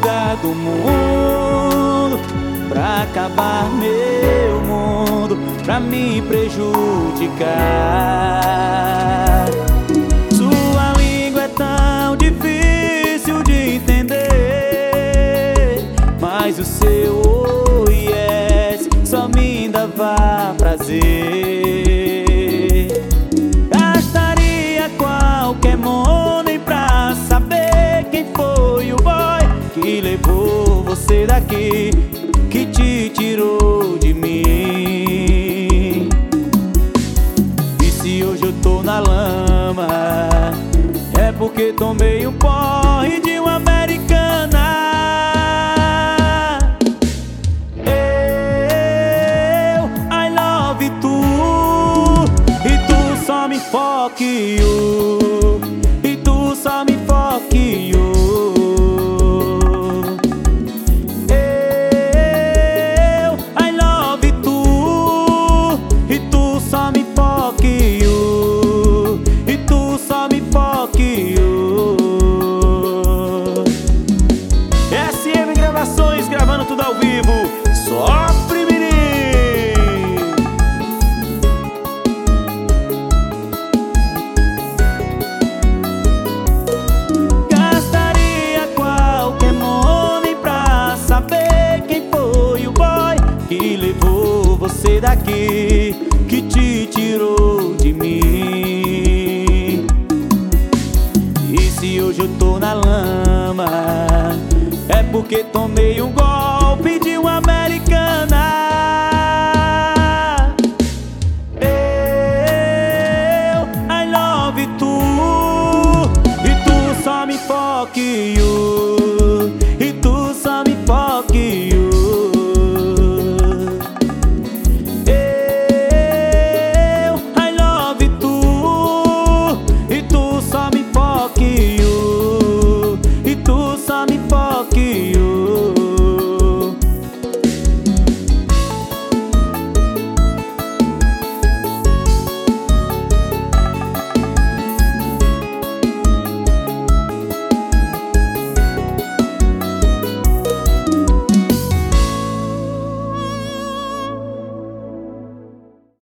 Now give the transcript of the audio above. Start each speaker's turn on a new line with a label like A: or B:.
A: lugar do mundo pra acabar meu mundo, pra me prejudicar. Sua língua é tão difícil de entender, mas o seu oh yes só me dava prazer. Gastaria qualquer money pra saber quem foi o boy que levou você daqui, que te tirou de mim. E se hoje eu tô na lama, é porque tomei um porre de uma americana. I love tu, e tu só me fuck you, e tu só me fuck you. SM Gravações, gravando tudo ao vivo. Sofre, menino! Gastaria qualquer money pra saber quem foi o boy que levou você daqui, que te tirou de mim. E se hoje eu tô na lama, é porque tomei um golpe de uma americana. I love tu, e tu só me fuck